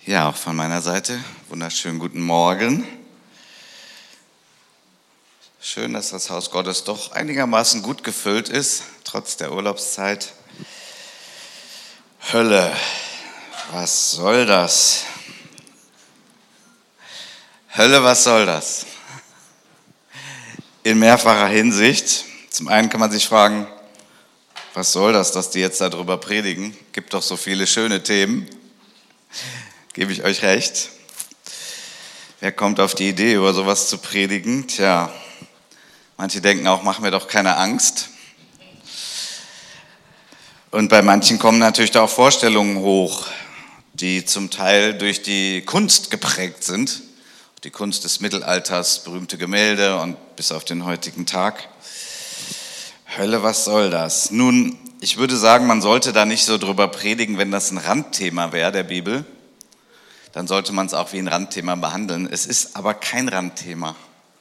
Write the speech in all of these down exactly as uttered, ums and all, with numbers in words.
Ja, auch von meiner Seite wunderschönen guten Morgen. Schön, dass das Haus Gottes doch einigermaßen gut gefüllt ist, trotz der Urlaubszeit. Hölle, was soll das? Hölle, was soll das? In mehrfacher Hinsicht. Zum einen kann man sich fragen, was soll das, dass die jetzt darüber predigen? Gibt doch so viele schöne Themen. Gebe ich euch recht. Wer kommt auf die Idee, über sowas zu predigen? Tja, manche denken auch, mach mir doch keine Angst. Und bei manchen kommen natürlich da auch Vorstellungen hoch, die zum Teil durch die Kunst geprägt sind. Die Kunst des Mittelalters, berühmte Gemälde und bis auf den heutigen Tag. Hölle, was soll das? Nun, ich würde sagen, man sollte da nicht so drüber predigen, wenn das ein Randthema wäre der Bibel. Dann sollte man es auch wie ein Randthema behandeln. Es ist aber kein Randthema.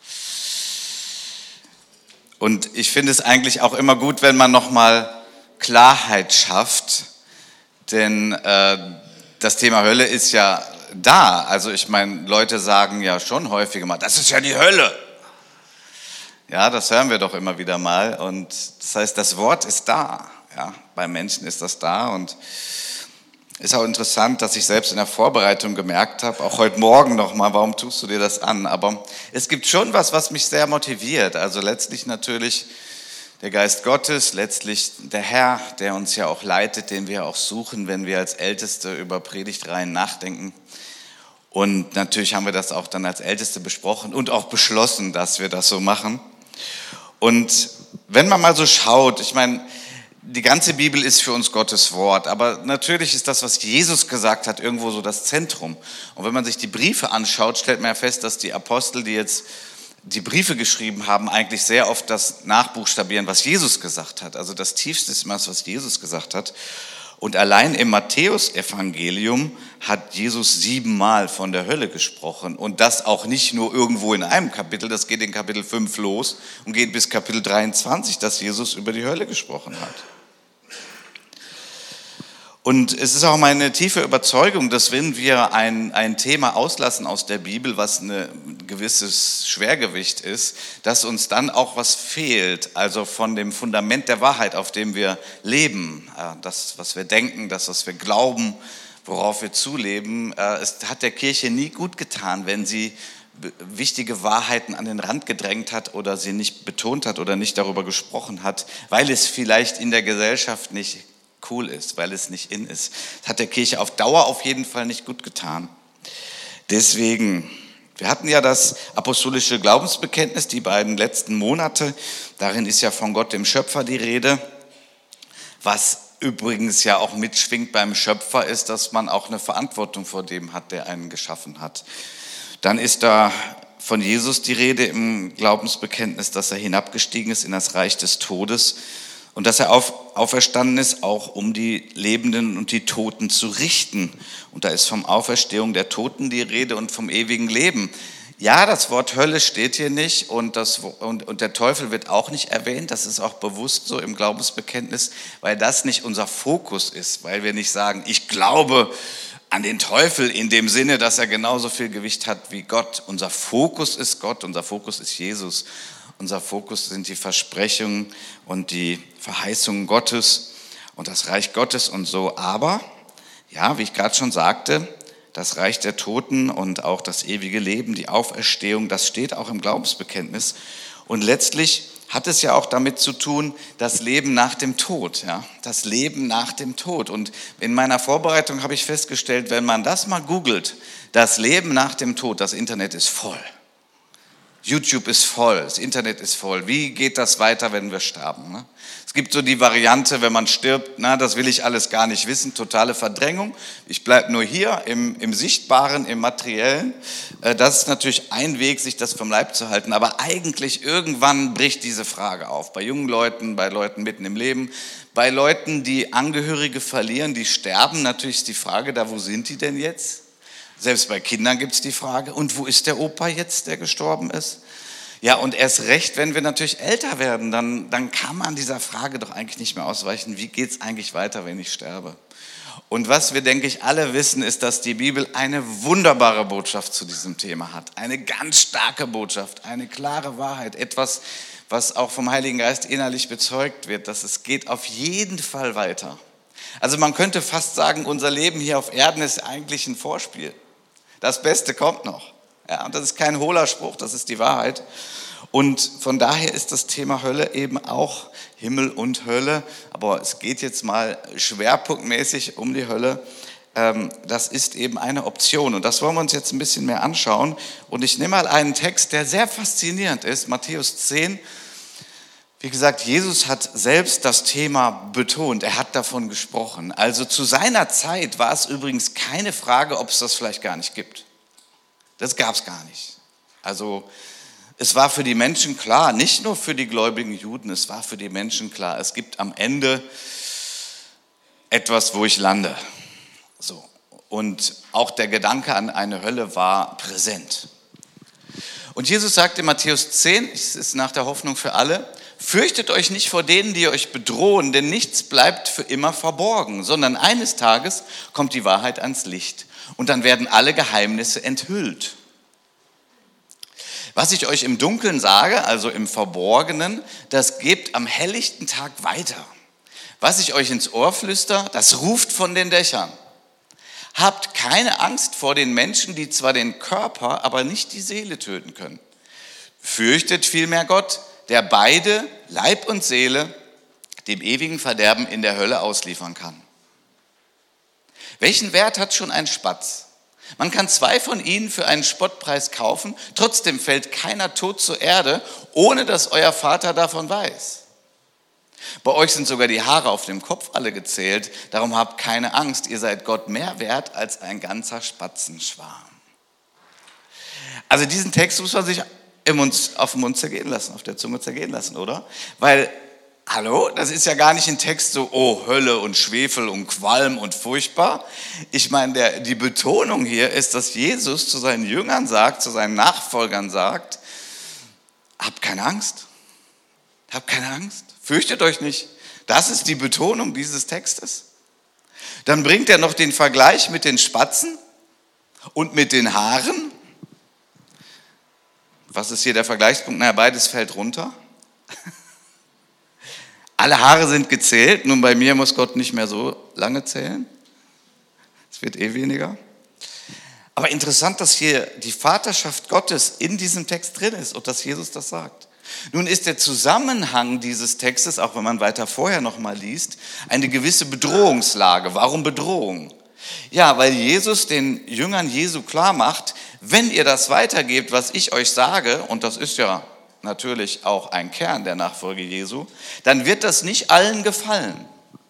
Und ich finde es eigentlich auch immer gut, wenn man nochmal Klarheit schafft, denn äh, das Thema Hölle ist ja da. Also ich meine, Leute sagen ja schon häufiger mal, das ist ja die Hölle. Ja, das hören wir doch immer wieder mal. Und das heißt, das Wort ist da. Ja, beim Menschen ist das da. Und ist auch interessant, dass ich selbst in der Vorbereitung gemerkt habe, auch heute Morgen nochmal, warum tust du dir das an? Aber es gibt schon was, was mich sehr motiviert. Also letztlich natürlich der Geist Gottes, letztlich der Herr, der uns ja auch leitet, den wir auch suchen, wenn wir als Älteste über Predigtreihen nachdenken. Und natürlich haben wir das auch dann als Älteste besprochen und auch beschlossen, dass wir das so machen. Und wenn man mal so schaut, ich meine, die ganze Bibel ist für uns Gottes Wort, aber natürlich ist das, was Jesus gesagt hat, irgendwo so das Zentrum. Und wenn man sich die Briefe anschaut, stellt man ja fest, dass die Apostel, die jetzt die Briefe geschrieben haben, eigentlich sehr oft das nachbuchstabieren, was Jesus gesagt hat. Also das Tiefste ist immer das, was Jesus gesagt hat. Und allein im Matthäus-Evangelium hat Jesus siebenmal von der Hölle gesprochen. Und das auch nicht nur irgendwo in einem Kapitel, das geht in Kapitel fünf los und geht bis Kapitel dreiundzwanzig, dass Jesus über die Hölle gesprochen hat. Und es ist auch meine tiefe Überzeugung, dass wenn wir ein, ein Thema auslassen aus der Bibel, was ein gewisses Schwergewicht ist, dass uns dann auch was fehlt, also von dem Fundament der Wahrheit, auf dem wir leben, das, was wir denken, das, was wir glauben, worauf wir zuleben. Es hat der Kirche nie gut getan, wenn sie wichtige Wahrheiten an den Rand gedrängt hat oder sie nicht betont hat oder nicht darüber gesprochen hat, weil es vielleicht in der Gesellschaft nicht cool ist, weil es nicht in ist. Das hat der Kirche auf Dauer auf jeden Fall nicht gut getan. Deswegen, wir hatten ja das apostolische Glaubensbekenntnis, die beiden letzten Monate. Darin ist ja von Gott, dem Schöpfer, die Rede. Was übrigens ja auch mitschwingt beim Schöpfer, ist, dass man auch eine Verantwortung vor dem hat, der einen geschaffen hat. Dann ist da von Jesus die Rede im Glaubensbekenntnis, dass er hinabgestiegen ist in das Reich des Todes. Und dass er auf, auferstanden ist, auch um die Lebenden und die Toten zu richten. Und da ist vom Auferstehung der Toten die Rede und vom ewigen Leben. Ja, das Wort Hölle steht hier nicht und, das, und, und der Teufel wird auch nicht erwähnt. Das ist auch bewusst so im Glaubensbekenntnis, weil das nicht unser Fokus ist. Weil wir nicht sagen, ich glaube an den Teufel in dem Sinne, dass er genauso viel Gewicht hat wie Gott. Unser Fokus ist Gott, unser Fokus ist Jesus. Unser Fokus sind die Versprechungen und die Verheißungen Gottes und das Reich Gottes und so. Aber, ja, wie ich gerade schon sagte, das Reich der Toten und auch das ewige Leben, die Auferstehung, das steht auch im Glaubensbekenntnis. Und letztlich hat es ja auch damit zu tun, das Leben nach dem Tod. Ja? Das Leben nach dem Tod. Und in meiner Vorbereitung habe ich festgestellt, wenn man das mal googelt, das Leben nach dem Tod, das Internet ist voll. YouTube ist voll, das Internet ist voll. Wie geht das weiter, wenn wir sterben? Ne? Es gibt so die Variante, wenn man stirbt, na, das will ich alles gar nicht wissen, totale Verdrängung. Ich bleibe nur hier im, im Sichtbaren, im Materiellen. Das ist natürlich ein Weg, sich das vom Leib zu halten. Aber eigentlich irgendwann bricht diese Frage auf. Bei jungen Leuten, bei Leuten mitten im Leben, bei Leuten, die Angehörige verlieren, die sterben. Natürlich ist die Frage da, wo sind die denn jetzt? Selbst bei Kindern gibt es die Frage, und wo ist der Opa jetzt, der gestorben ist? Ja, und erst recht, wenn wir natürlich älter werden, dann, dann kann man dieser Frage doch eigentlich nicht mehr ausweichen, wie geht es eigentlich weiter, wenn ich sterbe? Und was wir, denke ich, alle wissen, ist, dass die Bibel eine wunderbare Botschaft zu diesem Thema hat. Eine ganz starke Botschaft, eine klare Wahrheit, etwas, was auch vom Heiligen Geist innerlich bezeugt wird, dass es geht auf jeden Fall weiter. Also man könnte fast sagen, unser Leben hier auf Erden ist eigentlich ein Vorspiel. Das Beste kommt noch. Ja, und das ist kein hohler Spruch, das ist die Wahrheit. Und von daher ist das Thema Hölle eben auch Himmel und Hölle. Aber es geht jetzt mal schwerpunktmäßig um die Hölle. Das ist eben eine Option. Und das wollen wir uns jetzt ein bisschen mehr anschauen. Und ich nehme mal einen Text, der sehr faszinierend ist, Matthäus zehn. Wie gesagt, Jesus hat selbst das Thema betont, er hat davon gesprochen. Also zu seiner Zeit war es übrigens keine Frage, ob es das vielleicht gar nicht gibt. Das gab es gar nicht. Also es war für die Menschen klar, nicht nur für die gläubigen Juden, es war für die Menschen klar, es gibt am Ende etwas, wo ich lande. So. Und auch der Gedanke an eine Hölle war präsent. Und Jesus sagt in Matthäus zehn, es ist nach der Hoffnung für alle, fürchtet euch nicht vor denen, die euch bedrohen, denn nichts bleibt für immer verborgen, sondern eines Tages kommt die Wahrheit ans Licht und dann werden alle Geheimnisse enthüllt. Was ich euch im Dunkeln sage, also im Verborgenen, das gebt am helllichten Tag weiter. Was ich euch ins Ohr flüster, das ruft von den Dächern. Habt keine Angst vor den Menschen, die zwar den Körper, aber nicht die Seele töten können. Fürchtet vielmehr Gott, der beide, Leib und Seele, dem ewigen Verderben in der Hölle ausliefern kann. Welchen Wert hat schon ein Spatz? Man kann zwei von ihnen für einen Spottpreis kaufen, trotzdem fällt keiner tot zur Erde, ohne dass euer Vater davon weiß. Bei euch sind sogar die Haare auf dem Kopf alle gezählt, darum habt keine Angst, ihr seid Gott mehr wert als ein ganzer Spatzenschwarm. Also diesen Text muss man sich im Mund, auf dem Mund zergehen lassen, auf der Zunge zergehen lassen, oder? Weil, hallo, das ist ja gar nicht ein Text so, oh, Hölle und Schwefel und Qualm und furchtbar. Ich meine, der, die Betonung hier ist, dass Jesus zu seinen Jüngern sagt, zu seinen Nachfolgern sagt, habt keine Angst, habt keine Angst, fürchtet euch nicht. Das ist die Betonung dieses Textes. Dann bringt er noch den Vergleich mit den Spatzen und mit den Haaren. Was ist hier der Vergleichspunkt? Naja, beides fällt runter. Alle Haare sind gezählt, nun bei mir muss Gott nicht mehr so lange zählen. Es wird eh weniger. Aber interessant, dass hier die Vaterschaft Gottes in diesem Text drin ist und dass Jesus das sagt. Nun ist der Zusammenhang dieses Textes, auch wenn man weiter vorher noch mal liest, eine gewisse Bedrohungslage. Warum Bedrohung? Ja, weil Jesus den Jüngern Jesu klar macht, wenn ihr das weitergebt, was ich euch sage, und das ist ja natürlich auch ein Kern der Nachfolge Jesu, dann wird das nicht allen gefallen.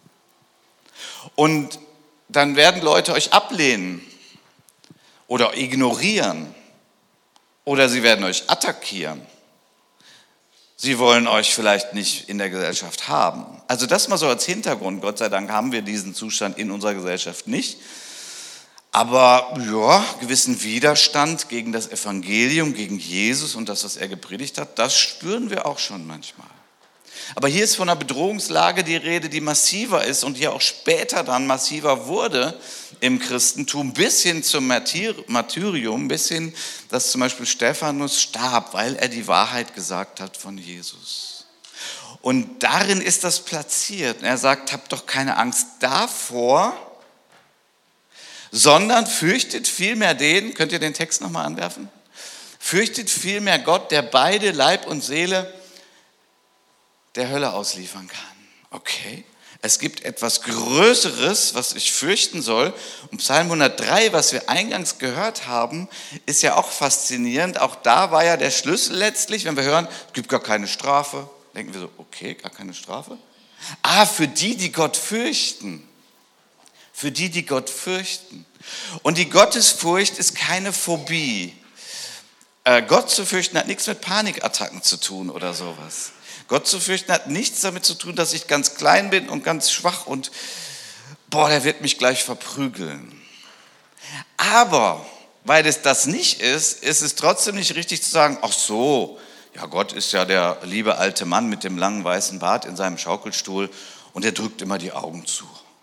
Und dann werden Leute euch ablehnen oder ignorieren oder sie werden euch attackieren. Sie wollen euch vielleicht nicht in der Gesellschaft haben. Also das mal so als Hintergrund. Gott sei Dank haben wir diesen Zustand in unserer Gesellschaft nicht. Aber ja, gewissen Widerstand gegen das Evangelium, gegen Jesus und das, was er gepredigt hat, das spüren wir auch schon manchmal. Aber hier ist von einer Bedrohungslage die Rede, die massiver ist und hier auch später dann massiver wurde im Christentum, bis hin zum Martyrium, bis hin, dass zum Beispiel Stephanus starb, weil er die Wahrheit gesagt hat von Jesus. Und darin ist das platziert. Er sagt, habt doch keine Angst davor, sondern fürchtet vielmehr den, könnt ihr den Text nochmal anwerfen? Fürchtet vielmehr Gott, der beide Leib und Seele der Hölle ausliefern kann. Okay, es gibt etwas Größeres, was ich fürchten soll. Und Psalm hundertdrei, was wir eingangs gehört haben, ist ja auch faszinierend. Auch da war ja der Schlüssel letztlich, wenn wir hören, es gibt gar keine Strafe, denken wir so, okay, gar keine Strafe? Ah, für die, die Gott fürchten. Für die, die Gott fürchten. Und die Gottesfurcht ist keine Phobie. Äh, Gott zu fürchten hat nichts mit Panikattacken zu tun oder sowas. Gott zu fürchten hat nichts damit zu tun, dass ich ganz klein bin und ganz schwach und boah, der wird mich gleich verprügeln. Aber weil es das nicht ist, ist es trotzdem nicht richtig zu sagen, ach so, ja, Gott ist ja der liebe alte Mann mit dem langen weißen Bart in seinem Schaukelstuhl und er drückt immer die Augen zu.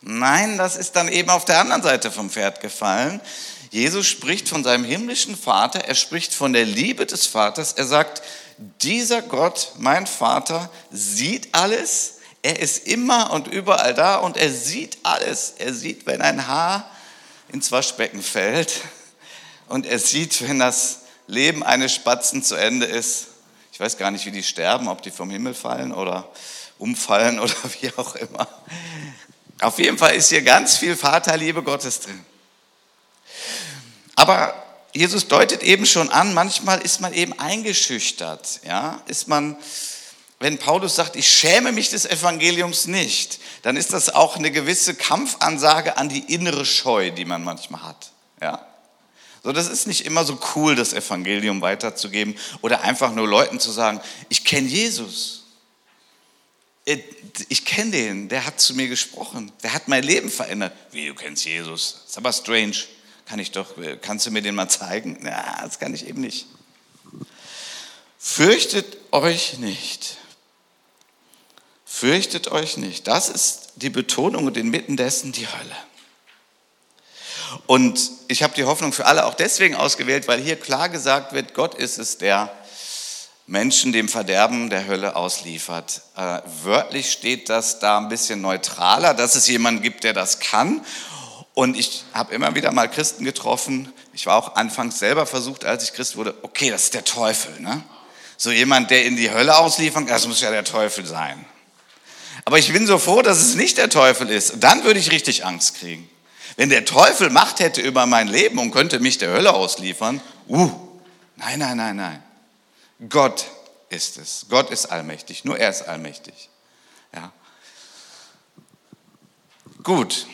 Nein, das ist dann eben auf der anderen Seite vom Pferd gefallen. Jesus spricht von seinem himmlischen Vater, er spricht von der Liebe des Vaters. Er sagt, dieser Gott, mein Vater, sieht alles. Er ist immer und überall da und er sieht alles. Er sieht, wenn ein Haar ins Waschbecken fällt und er sieht, wenn das Leben eines Spatzen zu Ende ist. Ich weiß gar nicht, wie die sterben, ob die vom Himmel fallen oder umfallen oder wie auch immer. Auf jeden Fall ist hier ganz viel Vaterliebe Gottes drin. Aber Jesus deutet eben schon an, manchmal ist man eben eingeschüchtert. Ja? Ist man, wenn Paulus sagt, ich schäme mich des Evangeliums nicht, dann ist das auch eine gewisse Kampfansage an die innere Scheu, die man manchmal hat. Ja? So, das ist nicht immer so cool, das Evangelium weiterzugeben oder einfach nur Leuten zu sagen, ich kenne Jesus. Ich kenne den, der hat zu mir gesprochen, der hat mein Leben verändert. Wie, du kennst Jesus? Das ist aber strange. Kann ich doch, kannst du mir den mal zeigen? Na, das kann ich eben nicht. Fürchtet euch nicht. Fürchtet euch nicht. Das ist die Betonung und inmitten dessen die Hölle. Und ich habe die Hoffnung für alle auch deswegen ausgewählt, weil hier klar gesagt wird, Gott ist es, der Menschen dem Verderben der Hölle ausliefert. Äh, wörtlich steht das da ein bisschen neutraler, dass es jemanden gibt, der das kann. Und ich habe immer wieder mal Christen getroffen, ich war auch anfangs selber versucht, als ich Christ wurde, okay, das ist der Teufel. Ne? So jemand, der in die Hölle ausliefern kann, das muss ja der Teufel sein. Aber ich bin so froh, dass es nicht der Teufel ist. Dann würde ich richtig Angst kriegen. Wenn der Teufel Macht hätte über mein Leben und könnte mich der Hölle ausliefern, uh, nein, nein, nein, nein. Gott ist es. Gott ist allmächtig, nur er ist allmächtig. Ja. Gut.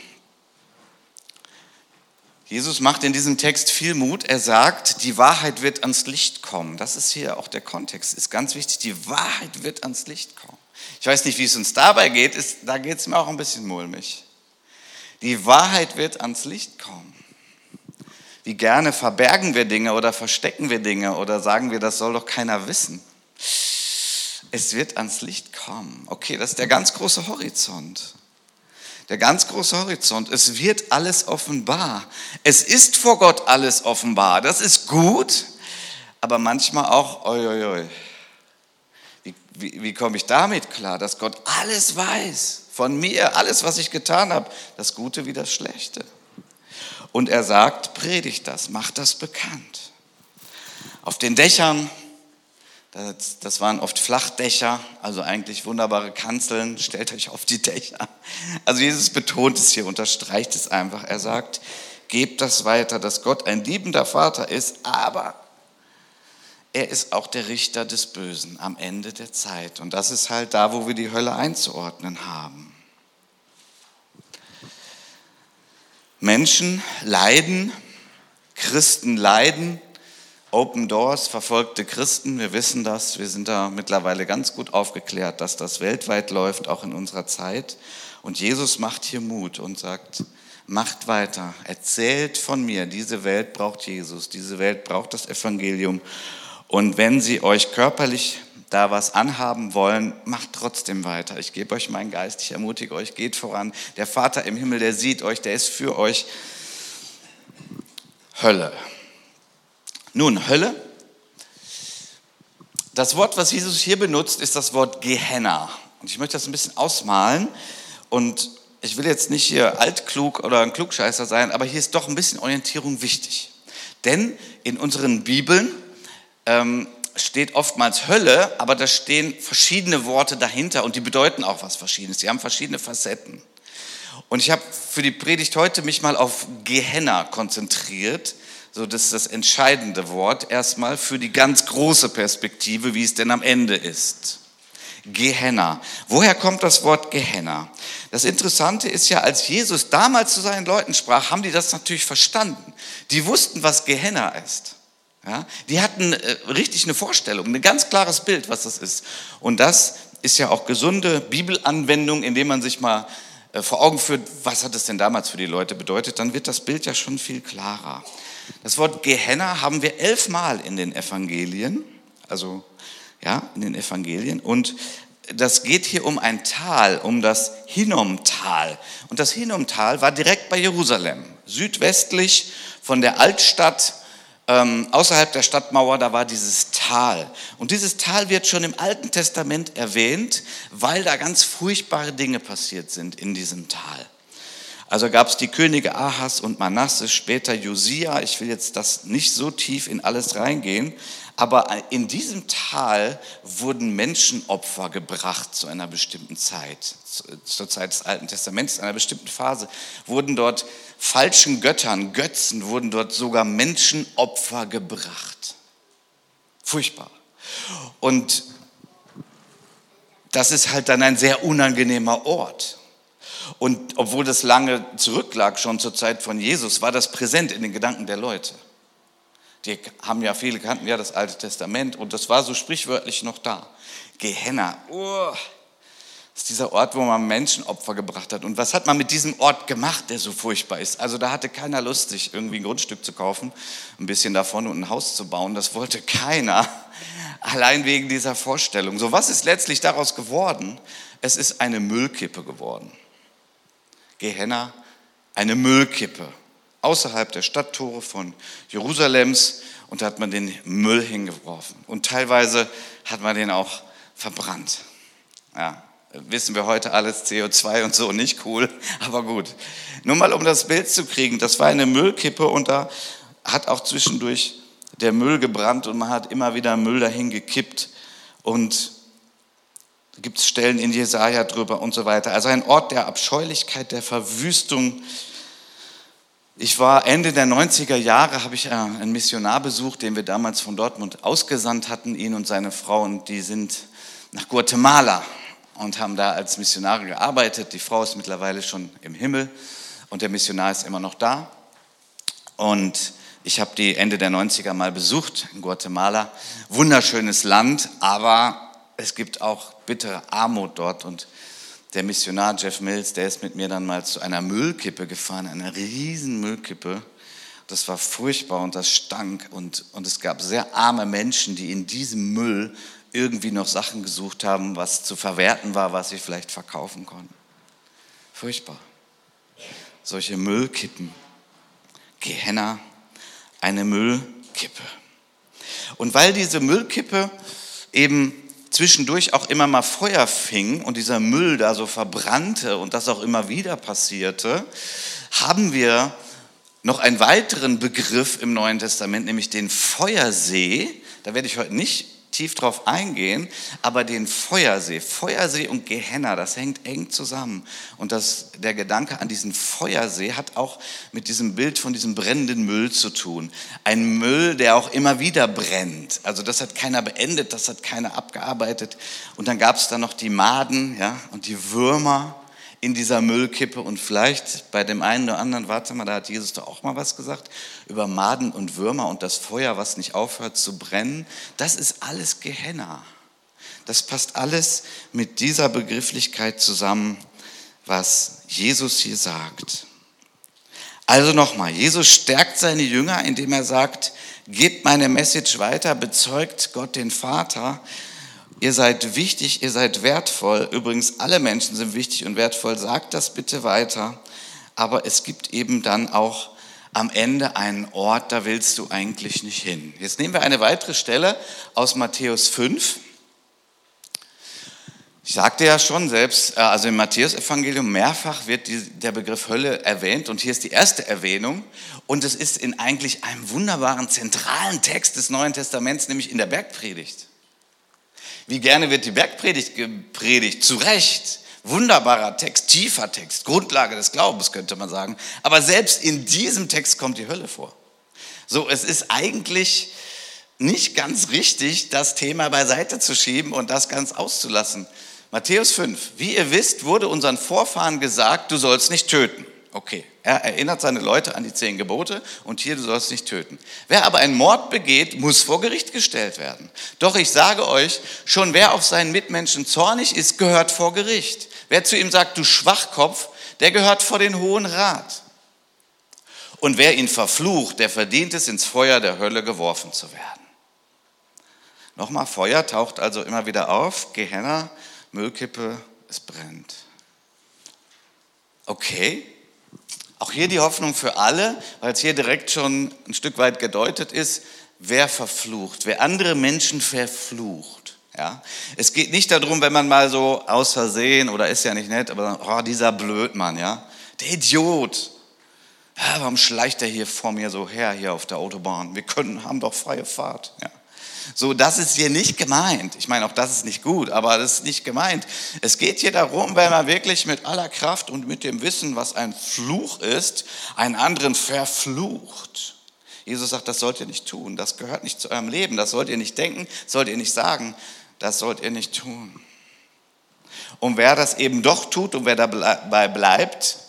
Jesus macht in diesem Text viel Mut. Er sagt, die Wahrheit wird ans Licht kommen. Das ist hier auch der Kontext, ist ganz wichtig. Die Wahrheit wird ans Licht kommen. Ich weiß nicht, wie es uns dabei geht, ist, da geht es mir auch ein bisschen mulmig. Die Wahrheit wird ans Licht kommen. Wie gerne verbergen wir Dinge oder verstecken wir Dinge oder sagen wir, das soll doch keiner wissen. Es wird ans Licht kommen. Okay, das ist der ganz große Horizont. Der ganz große Horizont, es wird alles offenbar. Es ist vor Gott alles offenbar. Das ist gut, aber manchmal auch, oi, oi, oi. Wie, wie, wie komme ich damit klar, dass Gott alles weiß von mir, alles, was ich getan habe, das Gute wie das Schlechte. Und er sagt, predigt das, macht das bekannt. Auf den Dächern, Das, das waren oft Flachdächer, also eigentlich wunderbare Kanzeln. Stellt euch auf die Dächer. Also Jesus betont es hier, unterstreicht es einfach. Er sagt, gebt das weiter, dass Gott ein liebender Vater ist, aber er ist auch der Richter des Bösen am Ende der Zeit. Und das ist halt da, wo wir die Hölle einzuordnen haben. Menschen leiden, Christen leiden, Open Doors, verfolgte Christen, wir wissen das, wir sind da mittlerweile ganz gut aufgeklärt, dass das weltweit läuft, auch in unserer Zeit. Und Jesus macht hier Mut und sagt, macht weiter, erzählt von mir, diese Welt braucht Jesus, diese Welt braucht das Evangelium. Und wenn sie euch körperlich da was anhaben wollen, macht trotzdem weiter. Ich gebe euch meinen Geist, ich ermutige euch, geht voran. Der Vater im Himmel, der sieht euch, der ist für euch. Hölle. Nun, Hölle, das Wort, was Jesus hier benutzt, ist das Wort Gehenna. Und ich möchte das ein bisschen ausmalen. Und ich will jetzt nicht hier altklug oder ein Klugscheißer sein, aber hier ist doch ein bisschen Orientierung wichtig. Denn in unseren Bibeln ähm, steht oftmals Hölle, aber da stehen verschiedene Worte dahinter und die bedeuten auch was Verschiedenes. Die haben verschiedene Facetten. Und ich habe für die Predigt heute mich mal auf Gehenna konzentriert. So, das ist das entscheidende Wort erstmal für die ganz große Perspektive, wie es denn am Ende ist. Gehenna. Woher kommt das Wort Gehenna? Das Interessante ist ja, als Jesus damals zu seinen Leuten sprach, haben die das natürlich verstanden. Die wussten, was Gehenna ist. Ja? Die hatten äh, richtig eine Vorstellung, ein ganz klares Bild, was das ist. Und das ist ja auch gesunde Bibelanwendung, indem man sich mal äh, vor Augen führt, was hat es denn damals für die Leute bedeutet, dann wird das Bild ja schon viel klarer. Das Wort Gehenna haben wir elfmal in den Evangelien, also ja, in den Evangelien. Und das geht hier um ein Tal, um das Hinnomtal. Und das Hinnomtal war direkt bei Jerusalem, südwestlich von der Altstadt, ähm, außerhalb der Stadtmauer, da war dieses Tal. Und dieses Tal wird schon im Alten Testament erwähnt, weil da ganz furchtbare Dinge passiert sind in diesem Tal. Also gab es die Könige Ahas und Manasse, später Josia. Ich will jetzt das nicht so tief in alles reingehen, aber in diesem Tal wurden Menschenopfer gebracht zu einer bestimmten Zeit, zur Zeit des Alten Testaments, in einer bestimmten Phase, wurden dort falschen Göttern, Götzen, wurden dort sogar Menschenopfer gebracht. Furchtbar. Und das ist halt dann ein sehr unangenehmer Ort. Und obwohl das lange zurücklag, schon zur Zeit von Jesus, war das präsent in den Gedanken der Leute. Die haben ja, viele kannten ja das Alte Testament und das war so sprichwörtlich noch da. Gehenna, oh, das ist dieser Ort, wo man Menschenopfer gebracht hat. Und was hat man mit diesem Ort gemacht, der so furchtbar ist? Also da hatte keiner Lust, sich irgendwie ein Grundstück zu kaufen, ein bisschen davon und ein Haus zu bauen. Das wollte keiner, allein wegen dieser Vorstellung. So, was ist letztlich daraus geworden? Es ist eine Müllkippe geworden. Gehenna, eine Müllkippe. Außerhalb der Stadttore von Jerusalems, und da hat man den Müll hingeworfen. Und teilweise hat man den auch verbrannt. Ja, wissen wir heute alles, C O zwei und so, nicht cool, aber gut. Nur mal, um das Bild zu kriegen, das war eine Müllkippe und da hat auch zwischendurch der Müll gebrannt und man hat immer wieder Müll dahin gekippt und da gibt es Stellen in Jesaja drüber und so weiter. Also ein Ort der Abscheulichkeit, der Verwüstung. Ich war Ende der neunziger Jahre, habe ich einen Missionar besucht, den wir damals von Dortmund ausgesandt hatten, ihn und seine Frau, und die sind nach Guatemala und haben da als Missionare gearbeitet. Die Frau ist mittlerweile schon im Himmel und der Missionar ist immer noch da. Und ich habe die Ende der neunziger mal besucht in Guatemala. Wunderschönes Land, aber es gibt auch bittere Armut dort. Und der Missionar Jeff Mills, der ist mit mir dann mal zu einer Müllkippe gefahren, einer riesen Müllkippe. Das war furchtbar und das stank. Und, und es gab sehr arme Menschen, die in diesem Müll irgendwie noch Sachen gesucht haben, was zu verwerten war, was sie vielleicht verkaufen konnten. Furchtbar. Solche Müllkippen. Gehenna, eine Müllkippe. Und weil diese Müllkippe eben zwischendurch auch immer mal Feuer fing und dieser Müll da so verbrannte und das auch immer wieder passierte, haben wir noch einen weiteren Begriff im Neuen Testament, nämlich den Feuersee. Da werde ich heute nicht tief drauf eingehen, aber den Feuersee, Feuersee und Gehenna, das hängt eng zusammen. Und das, der Gedanke an diesen Feuersee hat auch mit diesem Bild von diesem brennenden Müll zu tun. Ein Müll, der auch immer wieder brennt. Also das hat keiner beendet, das hat keiner abgearbeitet. Und dann gab es da noch die Maden, ja, und die Würmer in dieser Müllkippe. Und vielleicht bei dem einen oder anderen, warte mal, da hat Jesus doch auch mal was gesagt, über Maden und Würmer und das Feuer, was nicht aufhört zu brennen. Das ist alles Gehenna. Das passt alles mit dieser Begrifflichkeit zusammen, was Jesus hier sagt. Also nochmal, Jesus stärkt seine Jünger, indem er sagt, gebt meine Message weiter, bezeugt Gott den Vater. Ihr seid wichtig, ihr seid wertvoll. Übrigens, alle Menschen sind wichtig und wertvoll. Sagt das bitte weiter. Aber es gibt eben dann auch am Ende einen Ort, da willst du eigentlich nicht hin. Jetzt nehmen wir eine weitere Stelle aus Matthäus fünf. Ich sagte ja schon selbst, also im Matthäus-Evangelium mehrfach wird die, der Begriff Hölle erwähnt. Und hier ist die erste Erwähnung. Und es ist in eigentlich einem wunderbaren, zentralen Text des Neuen Testaments, nämlich in der Bergpredigt. Wie gerne wird die Bergpredigt gepredigt, zu Recht. Wunderbarer Text, tiefer Text, Grundlage des Glaubens könnte man sagen. Aber selbst in diesem Text kommt die Hölle vor. So, es ist eigentlich nicht ganz richtig, das Thema beiseite zu schieben und das ganz auszulassen. Matthäus fünf, wie ihr wisst, wurde unseren Vorfahren gesagt, du sollst nicht töten. Okay, er erinnert seine Leute an die zehn Gebote und hier, du sollst nicht töten. Wer aber einen Mord begeht, muss vor Gericht gestellt werden. Doch ich sage euch, schon wer auf seinen Mitmenschen zornig ist, gehört vor Gericht. Wer zu ihm sagt, du Schwachkopf, der gehört vor den Hohen Rat. Und wer ihn verflucht, der verdient es, ins Feuer der Hölle geworfen zu werden. Nochmal, Feuer taucht also immer wieder auf, Gehenna, Müllkippe, es brennt. Okay, auch hier die Hoffnung für alle, weil es hier direkt schon ein Stück weit gedeutet ist, wer verflucht, wer andere Menschen verflucht. Ja? Es geht nicht darum, wenn man mal so aus Versehen, oder ist ja nicht nett, aber oh, dieser Blödmann, ja, der Idiot, ja, warum schleicht der hier vor mir so her, hier auf der Autobahn? Wir können, haben doch freie Fahrt. Ja. So, das ist hier nicht gemeint. Ich meine, auch das ist nicht gut, aber das ist nicht gemeint. Es geht hier darum, wenn man wirklich mit aller Kraft und mit dem Wissen, was ein Fluch ist, einen anderen verflucht. Jesus sagt, das sollt ihr nicht tun. Das gehört nicht zu eurem Leben. Das sollt ihr nicht denken, sollt ihr nicht sagen. Das sollt ihr nicht tun. Und wer das eben doch tut und wer dabei bleibt,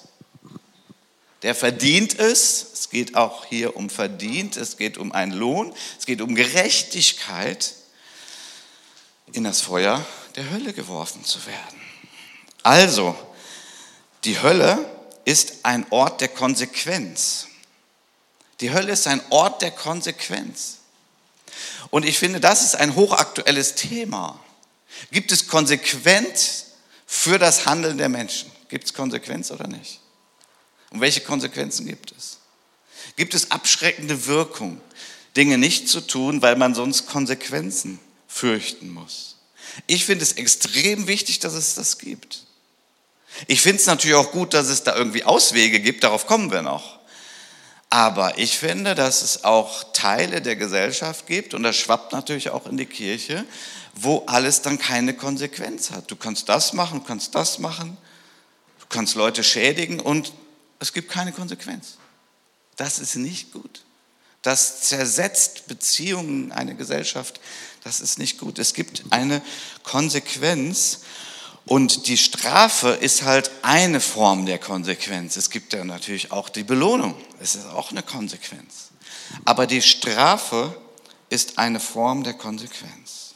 der verdient es. Es geht auch hier um verdient. Es geht um einen Lohn. Es geht um Gerechtigkeit, in das Feuer der Hölle geworfen zu werden. Also, die Hölle ist ein Ort der Konsequenz. Die Hölle ist ein Ort der Konsequenz. Und ich finde, das ist ein hochaktuelles Thema. Gibt es Konsequenz für das Handeln der Menschen? Gibt es Konsequenz oder nicht? Und welche Konsequenzen gibt es? Gibt es abschreckende Wirkung, Dinge nicht zu tun, weil man sonst Konsequenzen fürchten muss? Ich finde es extrem wichtig, dass es das gibt. Ich finde es natürlich auch gut, dass es da irgendwie Auswege gibt, darauf kommen wir noch. Aber ich finde, dass es auch Teile der Gesellschaft gibt, und das schwappt natürlich auch in die Kirche, wo alles dann keine Konsequenz hat. Du kannst das machen, du kannst das machen, du kannst Leute schädigen und es gibt keine Konsequenz. Das ist nicht gut. Das zersetzt Beziehungen, eine Gesellschaft. Das ist nicht gut. Es gibt eine Konsequenz und die Strafe ist halt eine Form der Konsequenz. Es gibt ja natürlich auch die Belohnung. Es ist auch eine Konsequenz. Aber die Strafe ist eine Form der Konsequenz.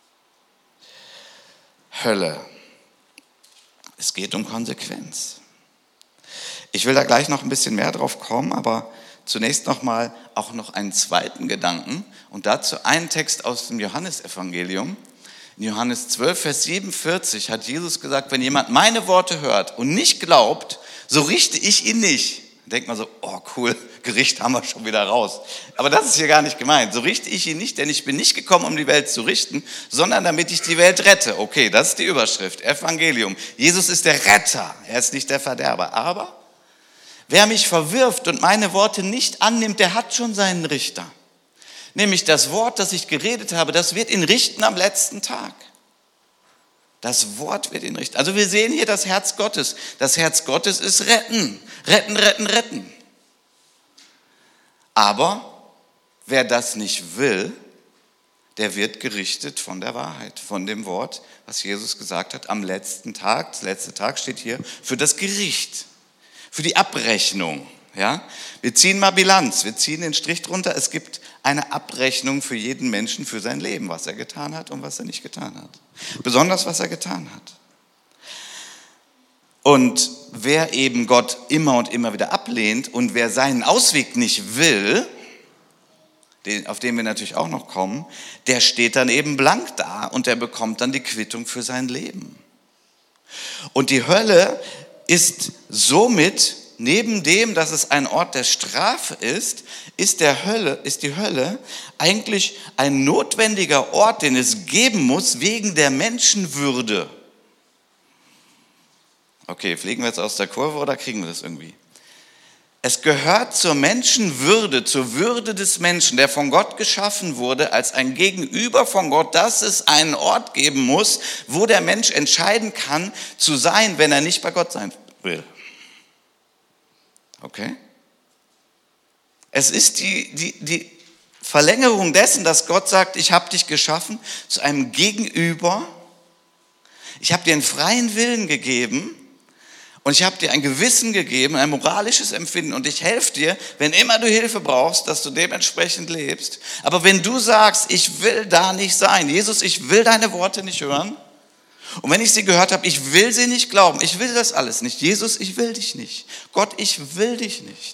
Hölle. Es geht um Konsequenz. Ich will da gleich noch ein bisschen mehr drauf kommen, aber zunächst noch mal auch noch einen zweiten Gedanken und dazu einen Text aus dem Johannesevangelium. In Johannes zwölf, Vers siebenundvierzig hat Jesus gesagt, wenn jemand meine Worte hört und nicht glaubt, so richte ich ihn nicht. Dann denkt man so, oh cool, Gericht haben wir schon wieder raus. Aber das ist hier gar nicht gemeint. So richte ich ihn nicht, denn ich bin nicht gekommen, um die Welt zu richten, sondern damit ich die Welt rette. Okay, das ist die Überschrift, Evangelium. Jesus ist der Retter, er ist nicht der Verderber. Aber wer mich verwirft und meine Worte nicht annimmt, der hat schon seinen Richter. Nämlich das Wort, das ich geredet habe, das wird ihn richten am letzten Tag. Das Wort wird ihn richten. Also wir sehen hier das Herz Gottes. Das Herz Gottes ist retten. Retten, retten, retten. Aber wer das nicht will, der wird gerichtet von der Wahrheit, von dem Wort, was Jesus gesagt hat, am letzten Tag. Der letzte Tag steht hier für das Gericht. Für die Abrechnung. Ja? Wir ziehen mal Bilanz, wir ziehen den Strich drunter. Es gibt eine Abrechnung für jeden Menschen für sein Leben, was er getan hat und was er nicht getan hat. Besonders, was er getan hat. Und wer eben Gott immer und immer wieder ablehnt und wer seinen Ausweg nicht will, den, auf den wir natürlich auch noch kommen, der steht dann eben blank da und der bekommt dann die Quittung für sein Leben. Und die Hölle ist somit, neben dem, dass es ein Ort der Strafe ist, ist, der Hölle, ist die Hölle eigentlich ein notwendiger Ort, den es geben muss, wegen der Menschenwürde. Okay, fliegen wir jetzt aus der Kurve oder kriegen wir das irgendwie? Es gehört zur Menschenwürde, zur Würde des Menschen, der von Gott geschaffen wurde, als ein Gegenüber von Gott, dass es einen Ort geben muss, wo der Mensch entscheiden kann, zu sein, wenn er nicht bei Gott sein will. Okay? Es ist die, die, die Verlängerung dessen, dass Gott sagt, ich habe dich geschaffen, zu einem Gegenüber. Ich habe dir einen freien Willen gegeben und ich habe dir ein Gewissen gegeben, ein moralisches Empfinden und ich helfe dir, wenn immer du Hilfe brauchst, dass du dementsprechend lebst. Aber wenn du sagst, ich will da nicht sein, Jesus, ich will deine Worte nicht hören, und wenn ich sie gehört habe, ich will sie nicht glauben, ich will das alles nicht. Jesus, ich will dich nicht. Gott, ich will dich nicht.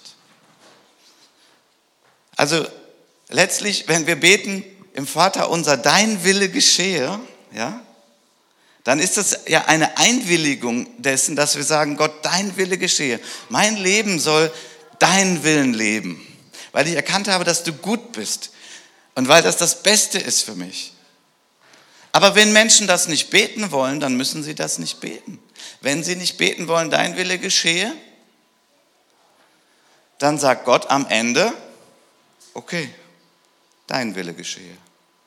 Also letztlich, wenn wir beten, im Vater unser, dein Wille geschehe, ja, dann ist das ja eine Einwilligung dessen, dass wir sagen, Gott, dein Wille geschehe. Mein Leben soll deinen Willen leben, weil ich erkannt habe, dass du gut bist und weil das das Beste ist für mich. Aber wenn Menschen das nicht beten wollen, dann müssen sie das nicht beten. Wenn sie nicht beten wollen, dein Wille geschehe, dann sagt Gott am Ende, okay, dein Wille geschehe.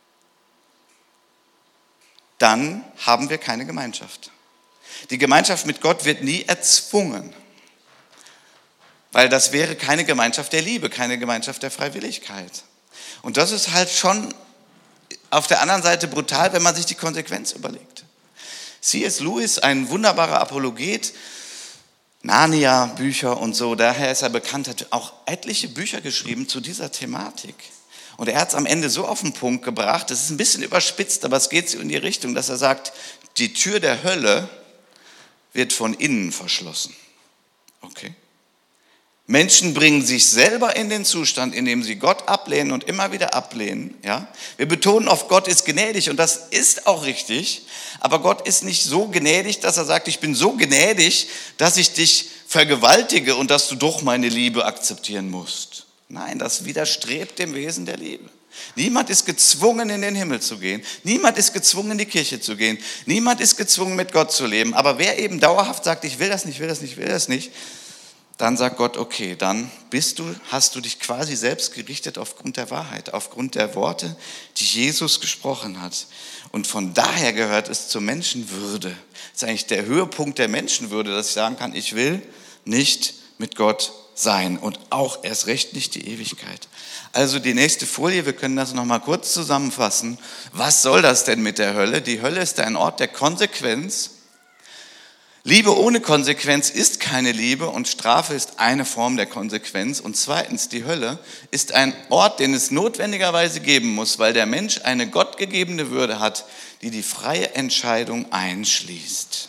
Dann haben wir keine Gemeinschaft. Die Gemeinschaft mit Gott wird nie erzwungen, weil das wäre keine Gemeinschaft der Liebe, keine Gemeinschaft der Freiwilligkeit. Und das ist halt schon auf der anderen Seite brutal, wenn man sich die Konsequenz überlegt. C S Lewis, ein wunderbarer Apologet, Narnia-Bücher und so, daher ist er bekannt, hat auch etliche Bücher geschrieben zu dieser Thematik. Und er hat es am Ende so auf den Punkt gebracht, das ist ein bisschen überspitzt, aber es geht so in die Richtung, dass er sagt, die Tür der Hölle wird von innen verschlossen. Okay. Menschen bringen sich selber in den Zustand, in dem sie Gott ablehnen und immer wieder ablehnen. Ja? Wir betonen oft, Gott ist gnädig und das ist auch richtig, aber Gott ist nicht so gnädig, dass er sagt, ich bin so gnädig, dass ich dich vergewaltige und dass du doch meine Liebe akzeptieren musst. Nein, das widerstrebt dem Wesen der Liebe. Niemand ist gezwungen, in den Himmel zu gehen. Niemand ist gezwungen, in die Kirche zu gehen. Niemand ist gezwungen, mit Gott zu leben. Aber wer eben dauerhaft sagt, ich will das nicht, will das nicht, will das nicht, dann sagt Gott, okay, dann bist du, hast du dich quasi selbst gerichtet aufgrund der Wahrheit, aufgrund der Worte, die Jesus gesprochen hat. Und von daher gehört es zur Menschenwürde. Das ist eigentlich der Höhepunkt der Menschenwürde, dass ich sagen kann, ich will nicht mit Gott sein und auch erst recht nicht die Ewigkeit. Also die nächste Folie, wir können das nochmal kurz zusammenfassen. Was soll das denn mit der Hölle? Die Hölle ist ein Ort der Konsequenz. Liebe ohne Konsequenz ist keine Liebe und Strafe ist eine Form der Konsequenz. Und zweitens, die Hölle ist ein Ort, den es notwendigerweise geben muss, weil der Mensch eine gottgegebene Würde hat, die die freie Entscheidung einschließt.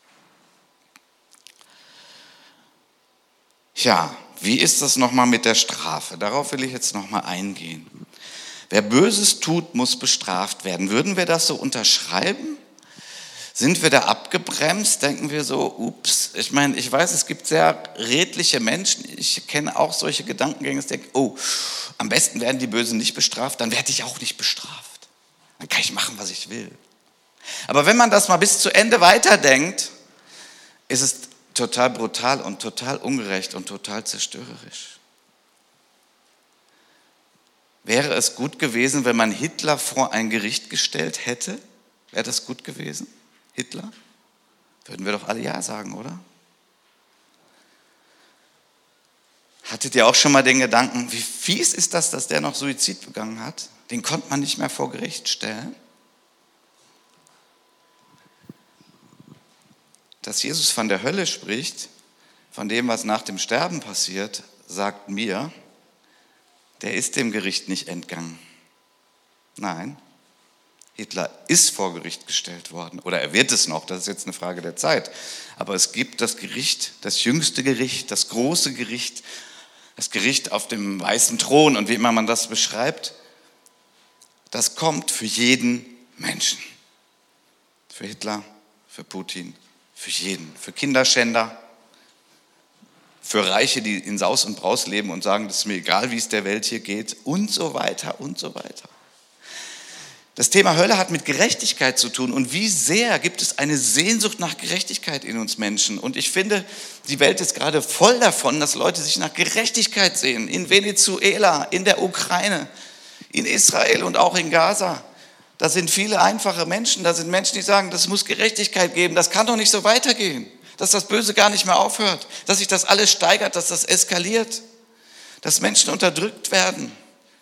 Ja, wie ist das nochmal mit der Strafe? Darauf will ich jetzt nochmal eingehen. Wer Böses tut, muss bestraft werden. Würden wir das so unterschreiben? Sind wir da abgebremst? Denken wir so, ups, ich meine, ich weiß, es gibt sehr redliche Menschen, ich kenne auch solche Gedankengänge, ich denke, oh, am besten werden die Bösen nicht bestraft, dann werde ich auch nicht bestraft. Dann kann ich machen, was ich will. Aber wenn man das mal bis zu Ende weiterdenkt, ist es total brutal und total ungerecht und total zerstörerisch. Wäre es gut gewesen, wenn man Hitler vor ein Gericht gestellt hätte? Wäre das gut gewesen? Hitler? Würden wir doch alle ja sagen, oder? Hattet ihr auch schon mal den Gedanken, wie fies ist das, dass der noch Suizid begangen hat? Den konnte man nicht mehr vor Gericht stellen. Dass Jesus von der Hölle spricht, von dem, was nach dem Sterben passiert, sagt mir, der ist dem Gericht nicht entgangen. Nein. Hitler ist vor Gericht gestellt worden oder er wird es noch, das ist jetzt eine Frage der Zeit. Aber es gibt das Gericht, das jüngste Gericht, das große Gericht, das Gericht auf dem weißen Thron und wie immer man das beschreibt, das kommt für jeden Menschen. Für Hitler, für Putin, für jeden, für Kinderschänder, für Reiche, die in Saus und Braus leben und sagen, das ist mir egal, wie es der Welt hier geht und so weiter und so weiter. Das Thema Hölle hat mit Gerechtigkeit zu tun und wie sehr gibt es eine Sehnsucht nach Gerechtigkeit in uns Menschen. Und ich finde, die Welt ist gerade voll davon, dass Leute sich nach Gerechtigkeit sehen. In Venezuela, in der Ukraine, in Israel und auch in Gaza. Da sind viele einfache Menschen, da sind Menschen, die sagen, das muss Gerechtigkeit geben, das kann doch nicht so weitergehen. Dass das Böse gar nicht mehr aufhört, dass sich das alles steigert, dass das eskaliert, dass Menschen unterdrückt werden.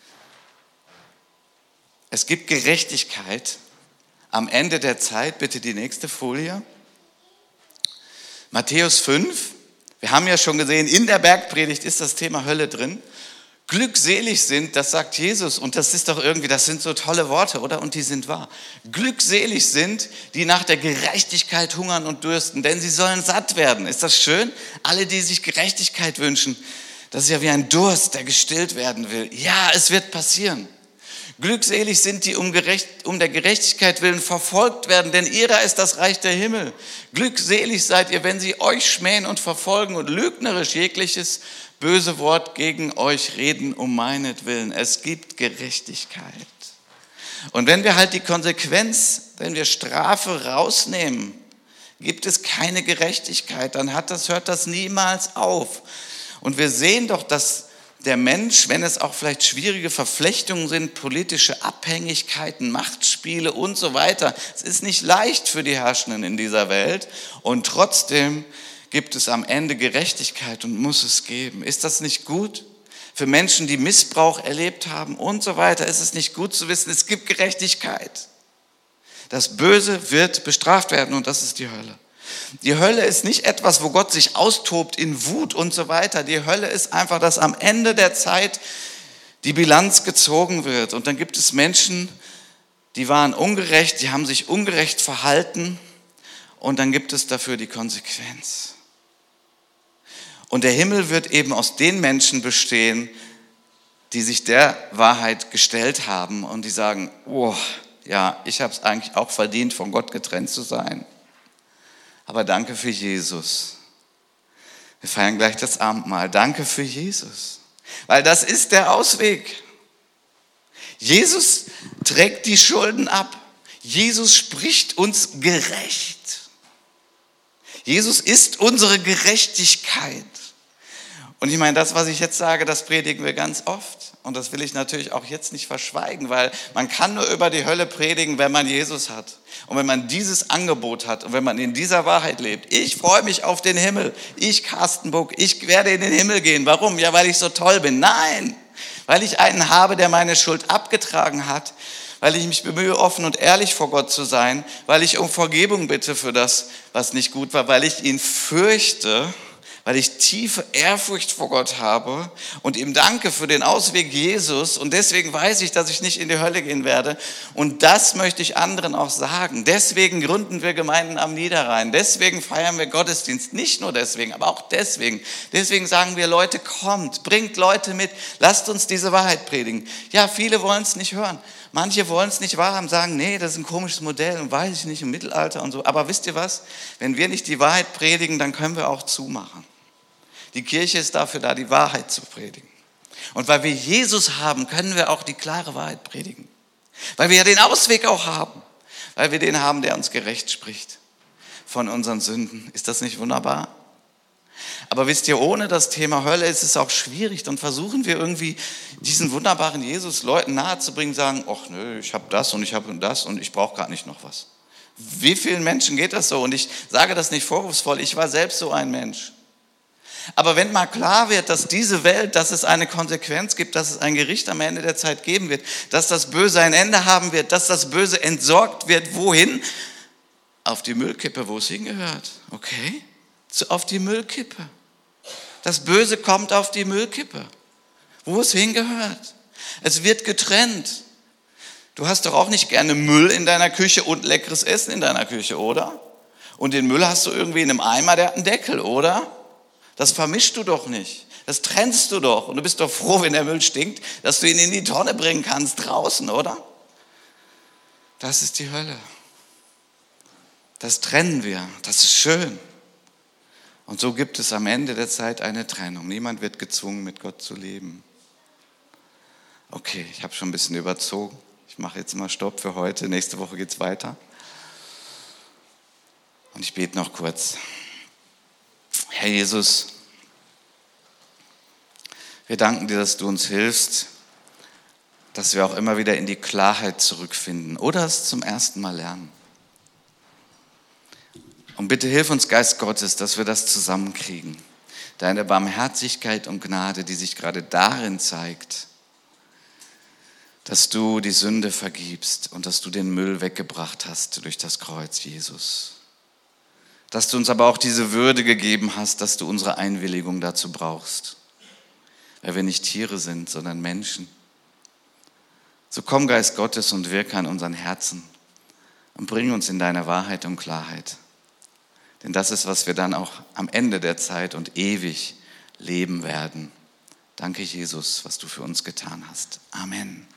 Es gibt Gerechtigkeit am Ende der Zeit. Bitte die nächste Folie. Matthäus fünf. Wir haben ja schon gesehen, in der Bergpredigt ist das Thema Hölle drin. Glückselig sind, das sagt Jesus, und das ist doch irgendwie, das sind so tolle Worte, oder? Und die sind wahr. Glückselig sind, die nach der Gerechtigkeit hungern und dürsten, denn sie sollen satt werden. Ist das schön? Alle, die sich Gerechtigkeit wünschen, das ist ja wie ein Durst, der gestillt werden will. Ja, es wird passieren. Glückselig sind die um, gerecht, um der Gerechtigkeit willen verfolgt werden, denn ihrer ist das Reich der Himmel. Glückselig seid ihr, wenn sie euch schmähen und verfolgen und lügnerisch jegliches böse Wort gegen euch reden um meinetwillen. Es gibt Gerechtigkeit. Und wenn wir halt die Konsequenz, wenn wir Strafe rausnehmen, gibt es keine Gerechtigkeit, dann hat das, hört das niemals auf. Und wir sehen doch, dass der Mensch, wenn es auch vielleicht schwierige Verflechtungen sind, politische Abhängigkeiten, Machtspiele und so weiter, es ist nicht leicht für die Herrschenden in dieser Welt und trotzdem gibt es am Ende Gerechtigkeit und muss es geben. Ist das nicht gut? Für Menschen, die Missbrauch erlebt haben und so weiter, ist es nicht gut zu wissen, es gibt Gerechtigkeit. Das Böse wird bestraft werden und das ist die Hölle. Die Hölle ist nicht etwas, wo Gott sich austobt in Wut und so weiter. Die Hölle ist einfach, dass am Ende der Zeit die Bilanz gezogen wird. Und dann gibt es Menschen, die waren ungerecht, die haben sich ungerecht verhalten und dann gibt es dafür die Konsequenz. Und der Himmel wird eben aus den Menschen bestehen, die sich der Wahrheit gestellt haben und die sagen, oh, ja, ich habe es eigentlich auch verdient, von Gott getrennt zu sein. Aber danke für Jesus. Wir feiern gleich das Abendmahl. Danke für Jesus. Weil das ist der Ausweg. Jesus trägt die Schulden ab. Jesus spricht uns gerecht. Jesus ist unsere Gerechtigkeit. Und ich meine, das, was ich jetzt sage, das predigen wir ganz oft. Und das will ich natürlich auch jetzt nicht verschweigen, weil man kann nur über die Hölle predigen, wenn man Jesus hat. Und wenn man dieses Angebot hat und wenn man in dieser Wahrheit lebt. Ich freue mich auf den Himmel. Ich, Carsten Buck, ich werde in den Himmel gehen. Warum? Ja, weil ich so toll bin. Nein, weil ich einen habe, der meine Schuld abgetragen hat. Weil ich mich bemühe, offen und ehrlich vor Gott zu sein. Weil ich um Vergebung bitte für das, was nicht gut war. Weil ich ihn fürchte. Weil ich tiefe Ehrfurcht vor Gott habe und ihm danke für den Ausweg Jesus und deswegen weiß ich, dass ich nicht in die Hölle gehen werde und das möchte ich anderen auch sagen. Deswegen gründen wir Gemeinden am Niederrhein, deswegen feiern wir Gottesdienst, nicht nur deswegen, aber auch deswegen. Deswegen sagen wir, Leute, kommt, bringt Leute mit, lasst uns diese Wahrheit predigen. Ja, viele wollen es nicht hören. Manche wollen es nicht wahrhaben, sagen, nee, das ist ein komisches Modell und weiß ich nicht, im Mittelalter und so. Aber wisst ihr was? Wenn wir nicht die Wahrheit predigen, dann können wir auch zumachen. Die Kirche ist dafür da, die Wahrheit zu predigen. Und weil wir Jesus haben, können wir auch die klare Wahrheit predigen. Weil wir ja den Ausweg auch haben. Weil wir den haben, der uns gerecht spricht von unseren Sünden. Ist das nicht wunderbar? Aber wisst ihr, ohne das Thema Hölle ist es auch schwierig. Dann versuchen wir irgendwie diesen wunderbaren Jesus Leuten nahezubringen, sagen, ach nö, ich habe das und ich habe das und ich brauche gar nicht noch was. Wie vielen Menschen geht das so? Und ich sage das nicht vorwurfsvoll, ich war selbst so ein Mensch. Aber wenn mal klar wird, dass diese Welt, dass es eine Konsequenz gibt, dass es ein Gericht am Ende der Zeit geben wird, dass das Böse ein Ende haben wird, dass das Böse entsorgt wird, wohin? Auf die Müllkippe, wo es hingehört. Okay? Auf die Müllkippe. Das Böse kommt auf die Müllkippe, wo es hingehört. Es wird getrennt. Du hast doch auch nicht gerne Müll in deiner Küche und leckeres Essen in deiner Küche, oder? Und den Müll hast du irgendwie in einem Eimer, der hat einen Deckel, oder? Das vermischst du doch nicht. Das trennst du doch. Und du bist doch froh, wenn der Müll stinkt, dass du ihn in die Tonne bringen kannst draußen, oder? Das ist die Hölle. Das trennen wir. Das ist schön. Und so gibt es am Ende der Zeit eine Trennung. Niemand wird gezwungen, mit Gott zu leben. Okay, ich habe schon ein bisschen überzogen. Ich mache jetzt mal Stopp für heute. Nächste Woche geht es weiter. Und ich bete noch kurz. Herr Jesus, wir danken dir, dass du uns hilfst, dass wir auch immer wieder in die Klarheit zurückfinden oder es zum ersten Mal lernen. Und bitte hilf uns, Geist Gottes, dass wir das zusammenkriegen. Deine Barmherzigkeit und Gnade, die sich gerade darin zeigt, dass du die Sünde vergibst und dass du den Müll weggebracht hast durch das Kreuz, Jesus. Dass du uns aber auch diese Würde gegeben hast, dass du unsere Einwilligung dazu brauchst. Weil wir nicht Tiere sind, sondern Menschen. So komm, Geist Gottes, und wirke an unseren Herzen und bring uns in deine Wahrheit und Klarheit. Denn das ist, was wir dann auch am Ende der Zeit und ewig leben werden. Danke, Jesus, was du für uns getan hast. Amen.